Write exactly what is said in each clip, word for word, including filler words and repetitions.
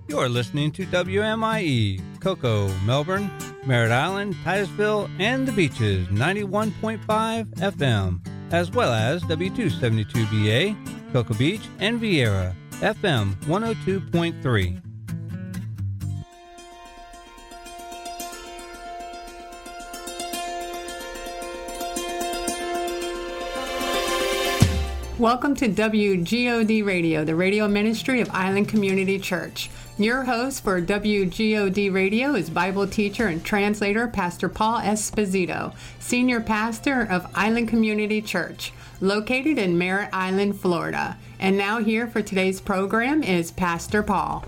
You're listening to W M I E, Cocoa, Melbourne, Merritt Island, Titusville, and the Beaches, ninety-one point five F M, as well as W two seventy-two B A, Cocoa Beach, and Vieira, F M one oh two point three. Welcome to W G O D Radio, the radio ministry of Island Community Church. Your host for W G O D Radio is Bible teacher and translator Pastor Paul Esposito, senior pastor of Island Community Church, located in Merritt Island, Florida. And now here for today's program is Pastor Paul.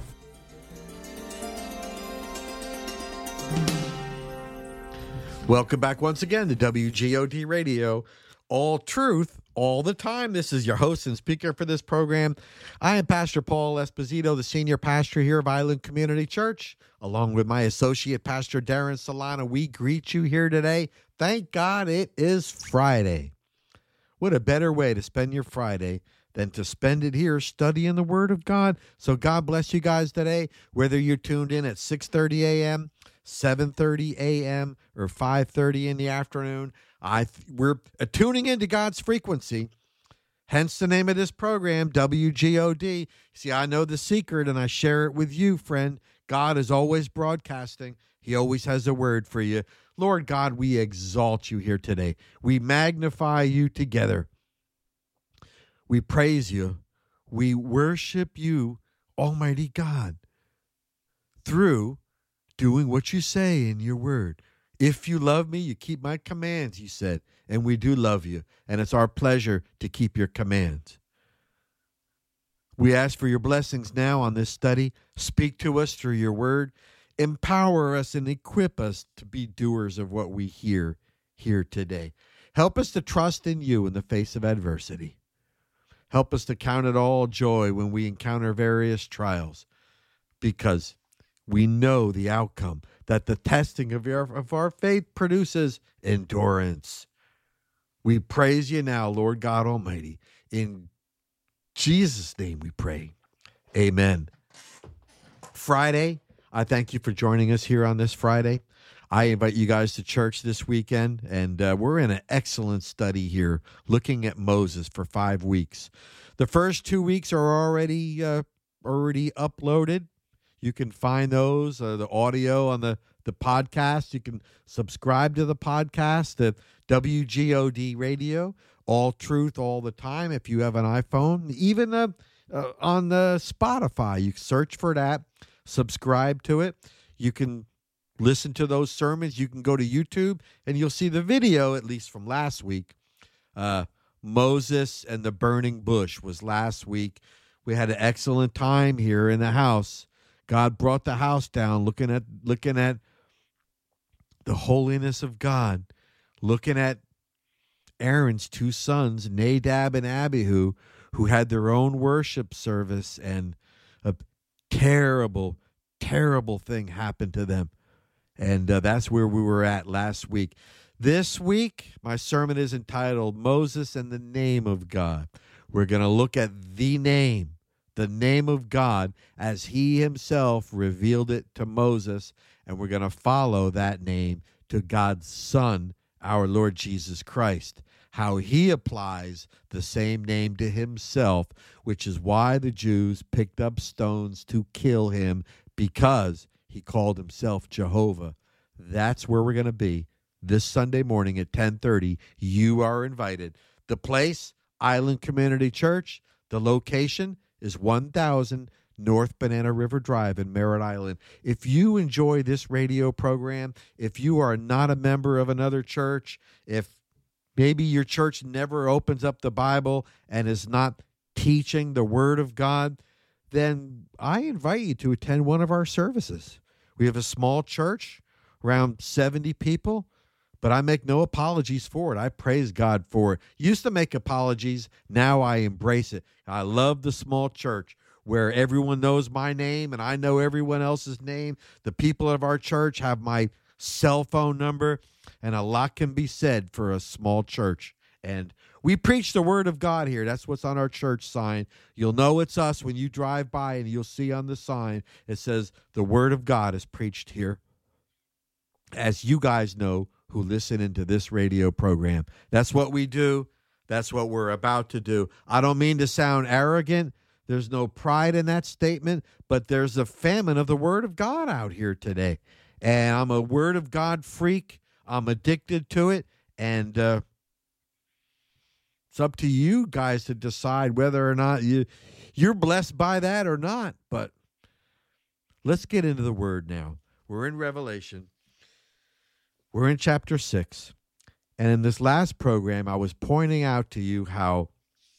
Welcome back once again to W G O D Radio, all truth, all the time. This is your host and speaker for this program. I am Pastor Paul Esposito, the senior pastor here of Island Community Church, along with my associate pastor Darren Solana. We greet you here today. Thank God it is Friday. What a better way to spend your Friday than to spend it here studying the Word of God. So God bless you guys today, whether you're tuned in at six thirty a.m., seven thirty a.m., or five thirty in the afternoon. I we're tuning into God's frequency, hence the name of this program, W G O D. See, I know the secret, and I share it with you, friend. God is always broadcasting. He always has a word for you. Lord God, we exalt you here today. We magnify you together. We praise you. We worship you, Almighty God, through doing what you say in your word. If you love me, you keep my commands, he said, and we do love you, and it's our pleasure to keep your commands. We ask for your blessings now on this study. Speak to us through your word. Empower us and equip us to be doers of what we hear here today. Help us to trust in you in the face of adversity. Help us to count it all joy when we encounter various trials, because we know the outcome, that the testing of our, of our faith produces endurance. We praise you now, Lord God Almighty. In Jesus' name we pray. Amen. Friday, I thank you for joining us here on this Friday. I invite you guys to church this weekend, and uh, we're in an excellent study here, looking at Moses for five weeks. The first two weeks are already uh, already uploaded. You can find those, uh, the audio on the, the podcast. You can subscribe to the podcast at W G O D Radio, all truth, all the time. If you have an iPhone, even uh, uh, on the Spotify, you search for that, subscribe to it. You can listen to those sermons. You can go to YouTube, and you'll see the video, at least from last week. Uh, Moses and the burning bush was last week. We had an excellent time here in the house. God brought the house down, looking at looking at the holiness of God, looking at Aaron's two sons, Nadab and Abihu, who had their own worship service, and a terrible, terrible thing happened to them. And uh, that's where we were at last week. This week, my sermon is entitled Moses and the Name of God. We're going to look at the name. The name of God as he himself revealed it to Moses, and we're going to follow that name to God's Son, our Lord Jesus Christ, how he applies the same name to himself, which is why the Jews picked up stones to kill him, because he called himself Jehovah. That's where we're going to be this Sunday morning at ten thirty. You are invited. The place, Island Community Church. The location is one thousand North Banana River Drive in Merritt Island. If you enjoy this radio program, if you are not a member of another church, if maybe your church never opens up the Bible and is not teaching the Word of God, then I invite you to attend one of our services. We have a small church, around seventy people, but I make no apologies for it. I praise God for it. Used to make apologies. Now I embrace it. I love the small church where everyone knows my name and I know everyone else's name. The people of our church have my cell phone number, and a lot can be said for a small church. And we preach the word of God here. That's what's on our church sign. You'll know it's us when you drive by, and you'll see on the sign, it says the word of God is preached here. As you guys know who listen into this radio program. That's what we do. That's what we're about to do. I don't mean to sound arrogant. There's no pride in that statement, but there's a famine of the word of God out here today. And I'm a word of God freak. I'm addicted to it. And uh, it's up to you guys to decide whether or not you, you're blessed by that or not. But let's get into the word now. We're in Revelation. We're in chapter six. And in this last program, I was pointing out to you how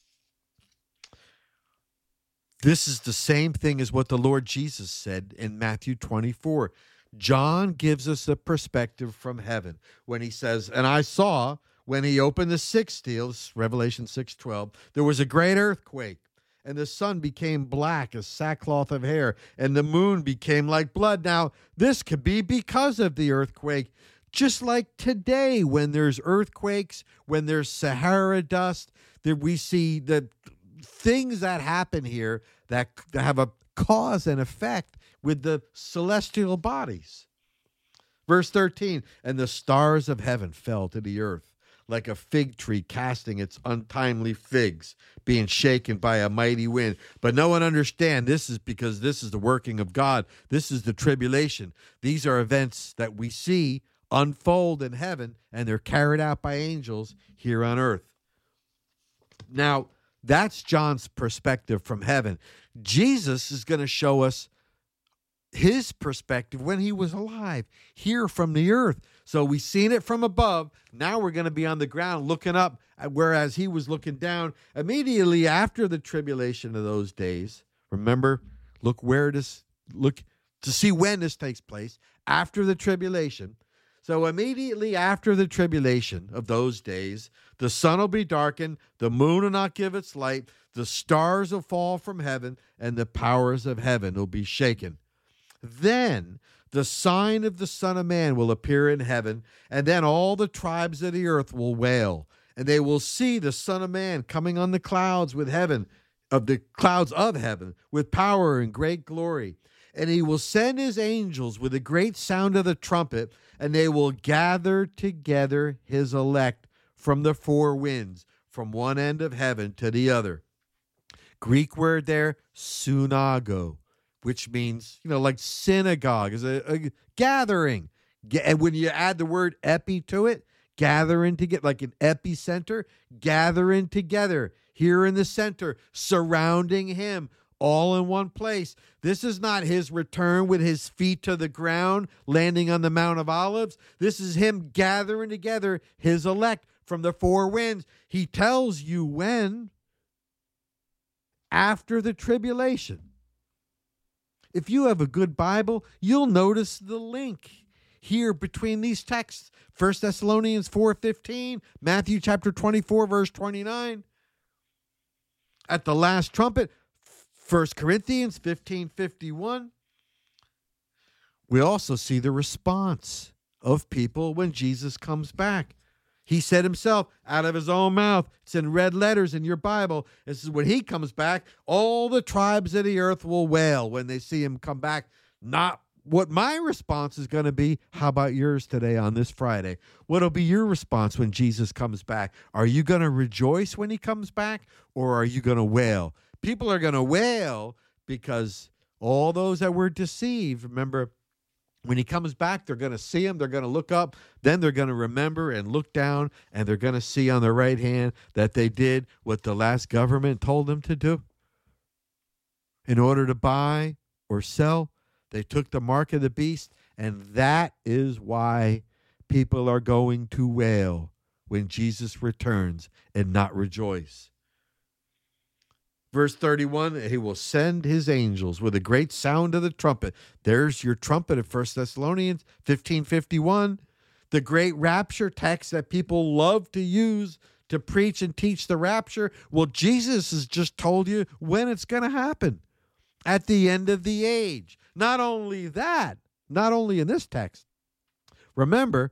this is the same thing as what the Lord Jesus said in Matthew twenty-four. John gives us a perspective from heaven when he says, and I saw when he opened the sixth seal, Revelation six twelve, there was a great earthquake, and the sun became black as sackcloth of hair, and the moon became like blood. Now, this could be because of the earthquake. Just like today, when there's earthquakes, when there's Sahara dust, that we see the things that happen here that have a cause and effect with the celestial bodies. Verse thirteen, and the stars of heaven fell to the earth, like a fig tree casting its untimely figs, being shaken by a mighty wind. But no one understand. This is because this is the working of God. This is the tribulation. These are events that we see unfold in heaven, and they're carried out by angels here on earth. Now, that's John's perspective from heaven. Jesus is going to show us his perspective when he was alive, here from the earth. So we've seen it from above. Now we're going to be on the ground looking up, whereas he was looking down immediately after the tribulation of those days. Remember, look where this, look to see when this takes place, after the tribulation. So immediately after the tribulation of those days, the sun will be darkened, the moon will not give its light, the stars will fall from heaven, and the powers of heaven will be shaken. Then the sign of the Son of Man will appear in heaven, and then all the tribes of the earth will wail, and they will see the Son of Man coming on the clouds with heaven, of the clouds of heaven, with power and great glory. And he will send his angels with a great sound of the trumpet, and they will gather together his elect from the four winds, from one end of heaven to the other. Greek word there, synago, which means, you know, like synagogue, is a, a gathering. And when you add the word epi to it, gathering together, like an epicenter, gathering together here in the center, surrounding him, all in one place. This is not his return with his feet to the ground, landing on the Mount of Olives. This is him gathering together his elect from the four winds. He tells you when. After the tribulation. If you have a good Bible, you'll notice the link here between these texts. First Thessalonians four fifteen, Matthew chapter twenty-four, verse twenty-nine. At the last trumpet, First Corinthians fifteen fifty-one. We also see the response of people when Jesus comes back. He said himself out of his own mouth, it's in red letters in your Bible. This is when he comes back, all the tribes of the earth will wail when they see him come back. Not what my response is going to be. How about yours today on this Friday? What'll be your response when Jesus comes back? Are you going to rejoice when he comes back, or are you going to wail? People are going to wail because all those that were deceived, remember, when he comes back, they're going to see him, they're going to look up, then they're going to remember and look down, and they're going to see on the right hand that they did what the last government told them to do. In order to buy or sell, they took the mark of the beast, and that is why people are going to wail when Jesus returns and not rejoice. Verse thirty-one, he will send his angels with a great sound of the trumpet. There's your trumpet of First Thessalonians fifteen fifty-one. The great rapture text that people love to use to preach and teach the rapture. Well, Jesus has just told you when it's going to happen. At the end of the age. Not only that, not only in this text. Remember,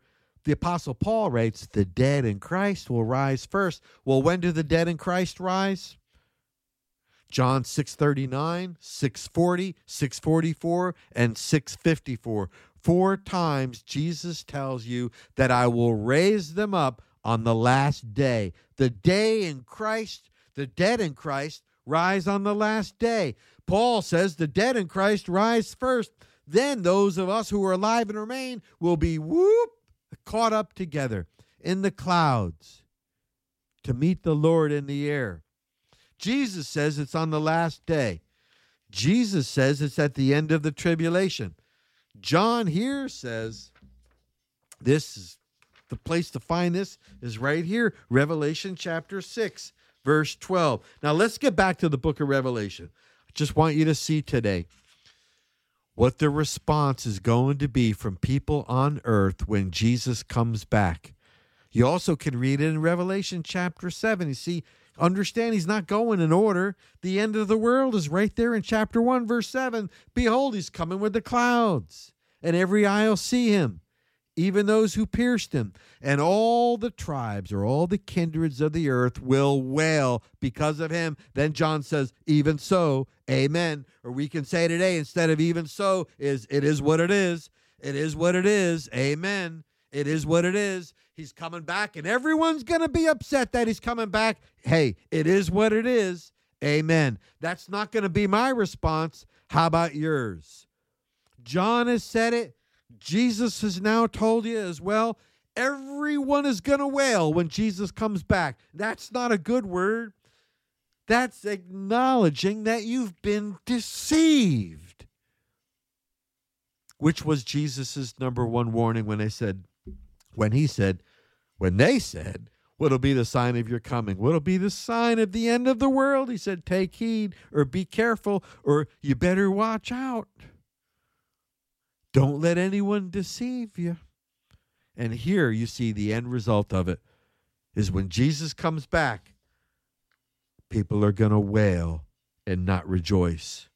the Apostle Paul writes, the dead in Christ will rise first. Well, when do the dead in Christ rise? John six thirty-nine, six forty, six forty-four, and six fifty-four. Four times Jesus tells you that I will raise them up on the last day. The day in Christ, the dead in Christ rise on the last day. Paul says the dead in Christ rise first. Then those of us who are alive and remain will be whoop, caught up together in the clouds to meet the Lord in the air. Jesus says it's on the last day. Jesus says it's at the end of the tribulation. John here says this is the place to find this is right here, Revelation chapter six, verse twelve. Now let's get back to the book of Revelation. I just want you to see today what the response is going to be from people on earth when Jesus comes back. You also can read it in Revelation chapter seven. You see, understand he's not going in order. The end of the world is right there in chapter one, verse seven. Behold, he's coming with the clouds, and every eye will see him, even those who pierced him. And all the tribes or all the kindreds of the earth will wail because of him. Then John says, even so, amen. Or we can say today, instead of even so, is it is what it is. It is what it is. Amen. It is what it is. He's coming back, and everyone's going to be upset that he's coming back. Hey, it is what it is. Amen. That's not going to be my response. How about yours? John has said it. Jesus has now told you as well. Everyone is going to wail when Jesus comes back. That's not a good word. That's acknowledging that you've been deceived, which was Jesus's number one warning when they said, when he said, when they said, what'll be the sign of your coming? What'll be the sign of the end of the world? He said, take heed, or be careful, or you better watch out. Don't let anyone deceive you. And here you see the end result of it is when Jesus comes back, people are going to wail and not rejoice.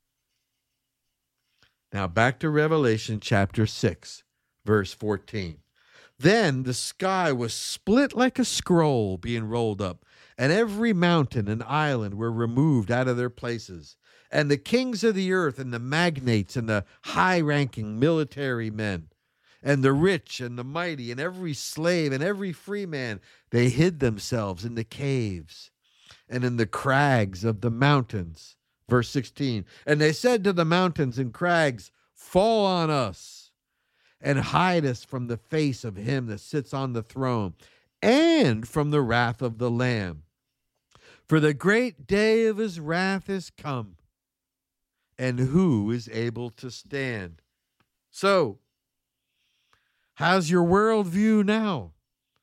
Now back to Revelation chapter six, verse fourteen. Then the sky was split like a scroll being rolled up, and every mountain and island were removed out of their places. And the kings of the earth and the magnates and the high-ranking military men and the rich and the mighty and every slave and every free man, they hid themselves in the caves and in the crags of the mountains. Verse sixteen, and they said to the mountains and crags, fall on us and hide us from the face of him that sits on the throne and from the wrath of the Lamb. For the great day of his wrath is come, and who is able to stand? So, how's your worldview now?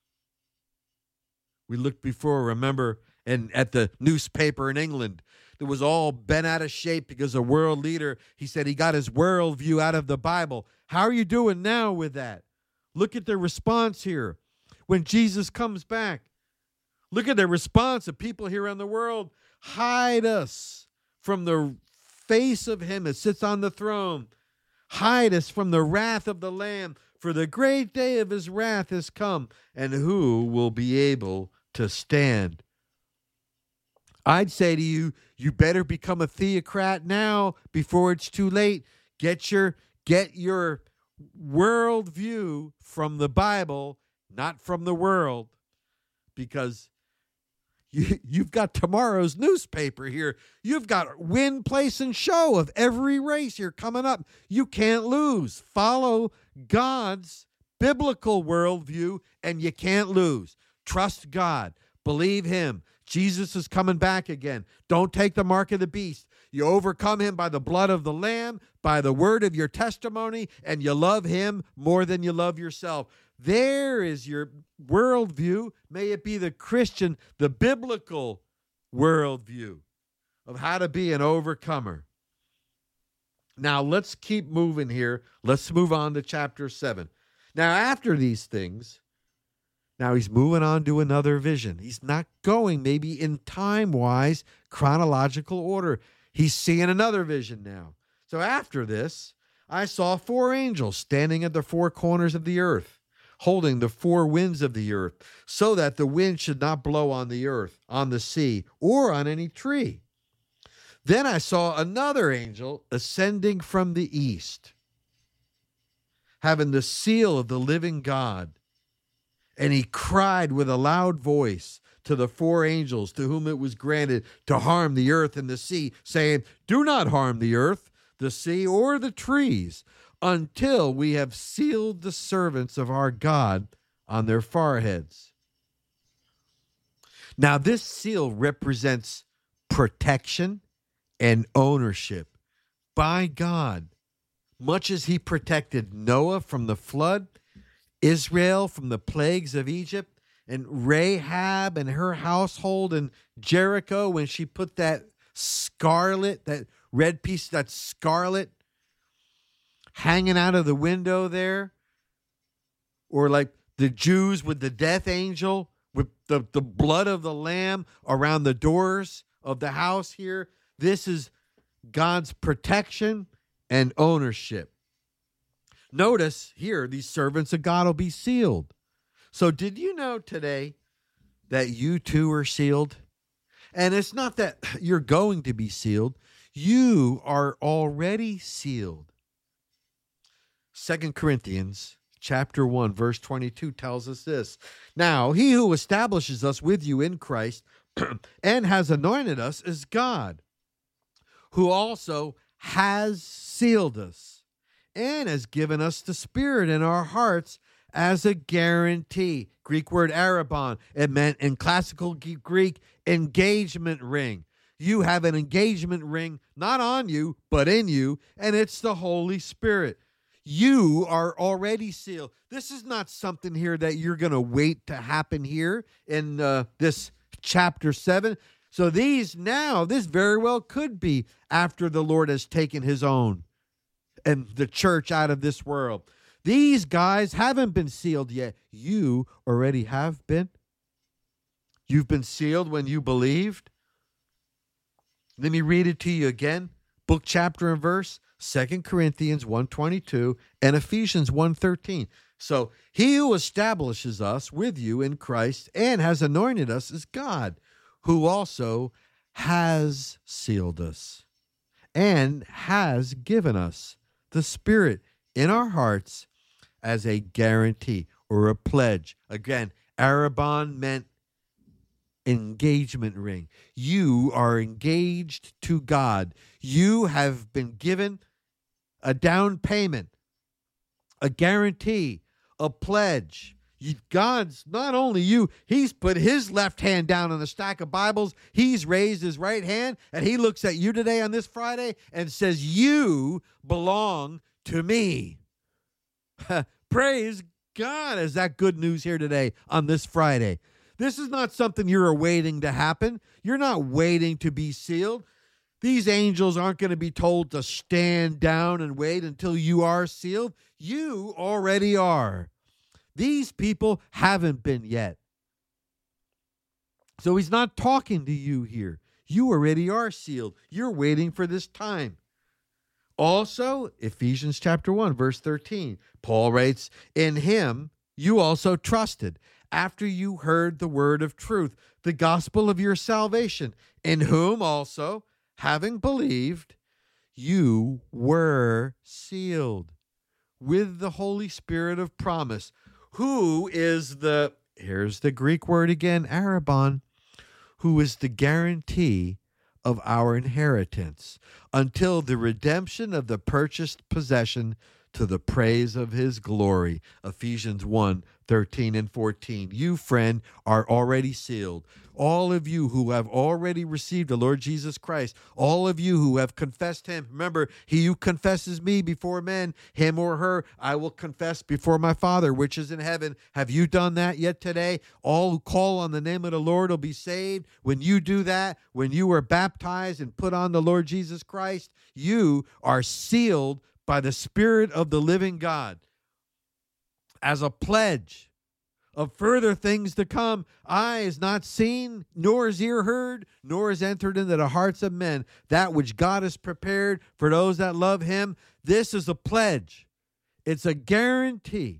We looked before, remember, and at the newspaper in England, that was all bent out of shape because a world leader, he said he got his worldview out of the Bible. How are you doing now with that? Look at their response here when Jesus comes back. Look at the response of people here around the world. Hide us from the face of him that sits on the throne. Hide us from the wrath of the Lamb, for the great day of his wrath has come, and who will be able to stand? I'd say to you, you better become a theocrat now before it's too late. Get your get your worldview from the Bible, not from the world, because you, you've got tomorrow's newspaper here. You've got win, place, and show of every race here coming up. You can't lose. Follow God's biblical worldview, and you can't lose. Trust God. Believe him. Jesus is coming back again. Don't take the mark of the beast. You overcome him by the blood of the Lamb, by the word of your testimony, and you love him more than you love yourself. There is your worldview. May it be the Christian, the biblical worldview of how to be an overcomer. Now, let's keep moving here. Let's move on to chapter seven. Now, after these things, now he's moving on to another vision. He's not going maybe in time-wise, chronological order. He's seeing another vision now. So after this, I saw four angels standing at the four corners of the earth, holding the four winds of the earth, so that the wind should not blow on the earth, on the sea, or on any tree. Then I saw another angel ascending from the east, having the seal of the living God. And he cried with a loud voice to the four angels to whom it was granted to harm the earth and the sea, saying, "Do not harm the earth, the sea, or the trees, until we have sealed the servants of our God on their foreheads." Now, this seal represents protection and ownership by God. Much as he protected Noah from the flood, Israel from the plagues of Egypt, and Rahab and her household in Jericho when she put that scarlet, that red piece, that scarlet hanging out of the window there, or like the Jews with the death angel, with the, the blood of the lamb around the doors of the house here. This is God's protection and ownership. Notice here, these servants of God will be sealed. So did you know today that you too are sealed? And it's not that you're going to be sealed. You are already sealed. Second Corinthians chapter one, verse twenty-two tells us this. Now, he who establishes us with you in Christ and has anointed us is God, who also has sealed us and has given us the Spirit in our hearts as a guarantee. Greek word arabon. It meant in classical Greek engagement ring. You have an engagement ring not on you, but in you, and it's the Holy Spirit. You are already sealed. This is not something here that you're going to wait to happen here in uh, this chapter seven. So these now, this very well could be after the Lord has taken his own and the church out of this world. These guys haven't been sealed yet. You already have been. You've been sealed when you believed. Let me read it to you again. Book, chapter, and verse. Second Corinthians one twenty-two and Ephesians one thirteen. So he who establishes us with you in Christ and has anointed us is God, who also has sealed us and has given us the Spirit in our hearts as a guarantee or a pledge. Again, arabon meant engagement ring. You are engaged to God. You have been given a down payment, a guarantee, a pledge. You, God's not only you, he's put his left hand down on the stack of Bibles. He's raised his right hand, and he looks at you today on this Friday and says, you belong to me. Praise God. Is that good news here today on this Friday? This is not something you're awaiting to happen. You're not waiting to be sealed. These angels aren't going to be told to stand down and wait until you are sealed. You already are. These people haven't been yet. So he's not talking to you here. You already are sealed. You're waiting for this time. Also, Ephesians chapter one, verse thirteen, Paul writes, in him you also trusted, after you heard the word of truth, the gospel of your salvation, in whom also, having believed, you were sealed with the Holy Spirit of promise, who is the, here's the Greek word again, arabon, who is the guarantee of our inheritance until the redemption of the purchased possession to the praise of his glory. Ephesians one, thirteen and fourteen. You, friend, are already sealed. All of you who have already received the Lord Jesus Christ, all of you who have confessed him. Remember, he who confesses me before men, him or her, I will confess before my Father, which is in heaven. Have you done that yet today? All who call on the name of the Lord will be saved. When you do that, when you are baptized and put on the Lord Jesus Christ, you are sealed by the Spirit of the living God as a pledge of further things to come. Eye is not seen, nor is ear heard, nor is entered into the hearts of men that which God has prepared for those that love him. This is a pledge. It's a guarantee.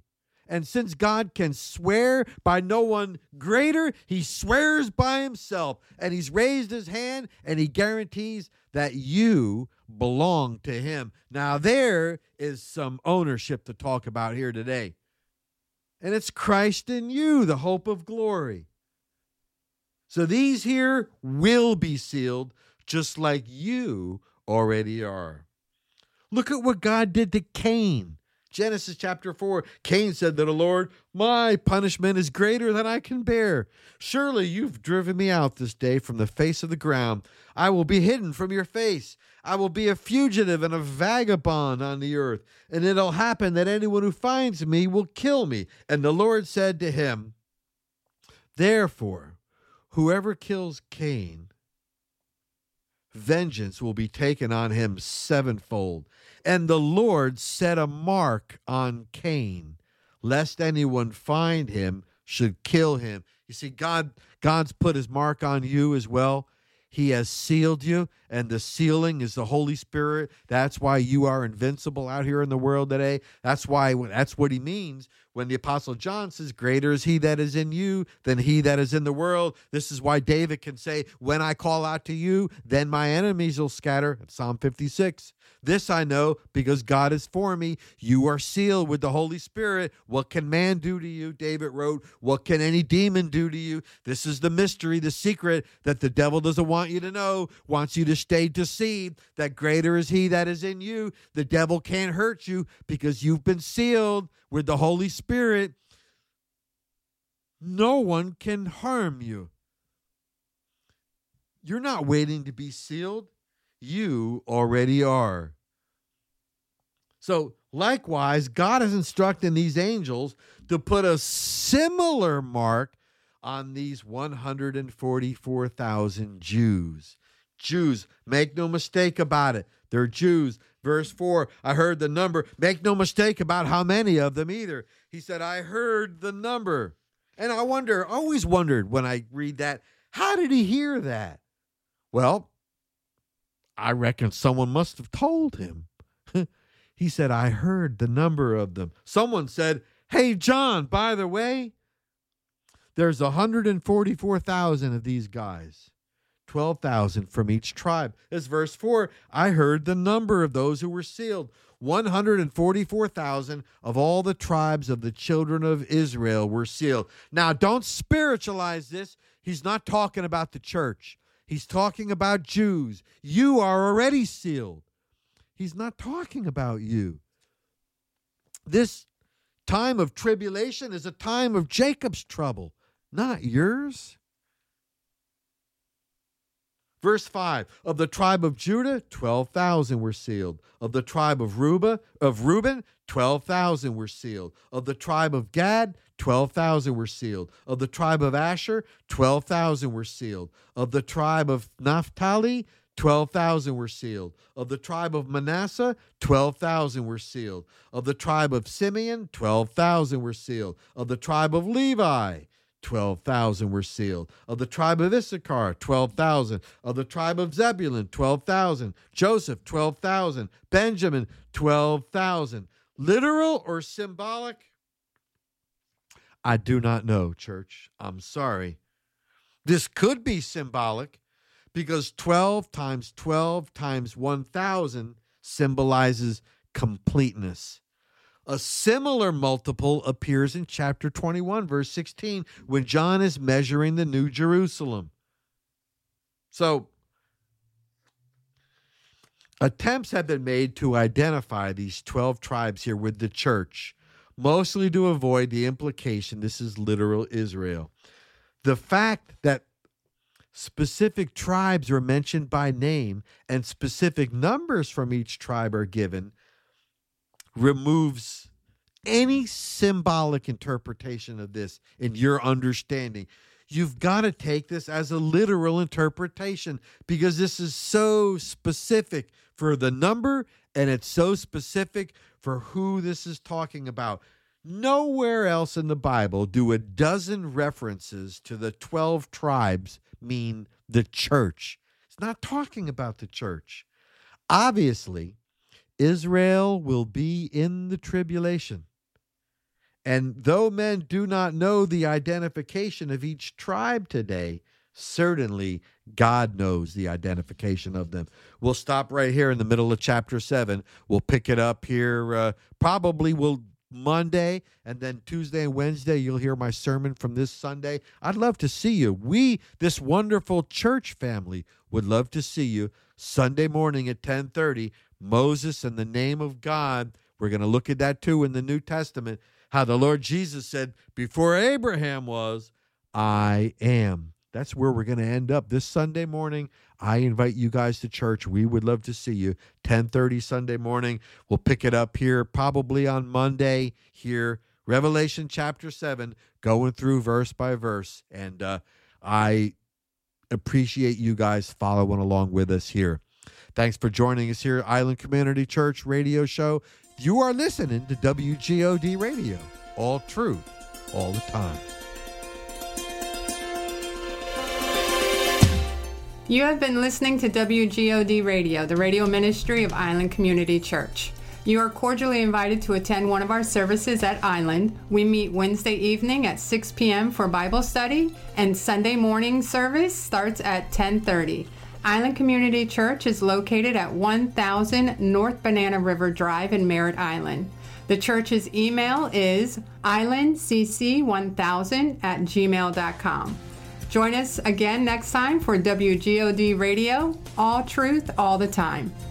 And since God can swear by no one greater, he swears by himself. And he's raised his hand and he guarantees that you belong to him. Now, there is some ownership to talk about here today. And it's Christ in you, the hope of glory. So these here will be sealed just like you already are. Look at what God did to Cain. Genesis chapter four, Cain said to the Lord, my punishment is greater than I can bear. Surely you've driven me out this day from the face of the ground. I will be hidden from your face. I will be a fugitive and a vagabond on the earth. And it'll happen that anyone who finds me will kill me. And the Lord said to him, therefore, whoever kills Cain, vengeance will be taken on him sevenfold. And the Lord set a mark on Cain, lest anyone find him, should kill him. You see, God, God's put his mark on you as well. He has sealed you, and the sealing is the Holy Spirit. That's why you are invincible out here in the world today. That's why, that's what he means when the Apostle John says, greater is he that is in you than he that is in the world. This is why David can say, when I call out to you, then my enemies will scatter. Psalm fifty-six. This I know because God is for me. You are sealed with the Holy Spirit. What can man do to you? David wrote, what can any demon do to you? This is the mystery, the secret that the devil doesn't want you to know, wants you to stay deceived, that greater is he that is in you. The devil can't hurt you because you've been sealed with the Holy Spirit. No one can harm you. You're not waiting to be sealed. You already are. So, likewise, God is instructing these angels to put a similar mark on these one hundred forty-four thousand Jews. Jews, make no mistake about it. They're Jews. Verse four, I heard the number. Make no mistake about how many of them either. He said, I heard the number. And I wonder, I always wondered when I read that, how did he hear that? Well, I reckon someone must have told him. He said, I heard the number of them. Someone said, hey, John, by the way, there's one hundred forty-four thousand of these guys, twelve thousand from each tribe. As verse four, I heard the number of those who were sealed. one hundred forty-four thousand of all the tribes of the children of Israel were sealed. Now, don't spiritualize this. He's not talking about the church. He's talking about Jews. You are already sealed. He's not talking about you. This time of tribulation is a time of Jacob's trouble, not yours. Verse five, of the tribe of Judah, twelve thousand were sealed. Of the tribe of Reuben, of Reuben, twelve thousand were sealed. Of the tribe of Gad, twelve thousand were sealed. Of the tribe of Asher, twelve thousand were sealed. Of the tribe of Naphtali, twelve thousand were sealed. Of the tribe of Manasseh, twelve thousand were sealed. Of the tribe of Simeon, twelve thousand were sealed. Of the tribe of Levi, twelve thousand were sealed. Of the tribe of Issachar, twelve thousand. Of the tribe of Zebulun, twelve thousand. Joseph, twelve thousand. Benjamin, twelve thousand. Literal or symbolic? I do not know, church. I'm sorry. This could be symbolic because twelve times twelve times one thousand symbolizes completeness. A similar multiple appears in chapter twenty-one, verse sixteen, when John is measuring the New Jerusalem. So, attempts have been made to identify these twelve tribes here with the church, mostly to avoid the implication this is literal Israel. The fact that specific tribes are mentioned by name and specific numbers from each tribe are given removes any symbolic interpretation of this in your understanding. You've got to take this as a literal interpretation because this is so specific for the number and it's so specific for who this is talking about. Nowhere else in the Bible do a dozen references to the twelve tribes mean the church. It's not talking about the church. Obviously, Israel will be in the tribulation. And though men do not know the identification of each tribe today, certainly God knows the identification of them. We'll stop right here in the middle of chapter seven. We'll pick it up here. Uh, probably we'll Monday, and then Tuesday and Wednesday, you'll hear my sermon from this Sunday. I'd love to see you. We, this wonderful church family, would love to see you Sunday morning at ten thirty. Moses and the name of God. We're going to look at that too in the New Testament, how the Lord Jesus said, before Abraham was, I am. That's where we're going to end up this Sunday morning. I invite you guys to church. We would love to see you. ten thirty Sunday morning. We'll pick it up here probably on Monday here. Revelation chapter seven, going through verse by verse. And uh, I appreciate you guys following along with us here. Thanks for joining us here at Island Community Church radio show. You are listening to W G O D Radio. All truth, all the time. You have been listening to W G O D Radio, the radio ministry of Island Community Church. You are cordially invited to attend one of our services at Island. We meet Wednesday evening at six p.m. for Bible study, and Sunday morning service starts at ten thirty. Island Community Church is located at one thousand North Banana River Drive in Merritt Island. The church's email is island c c one thousand at gmail dot com. Join us again next time for W G O D Radio, all truth, all the time.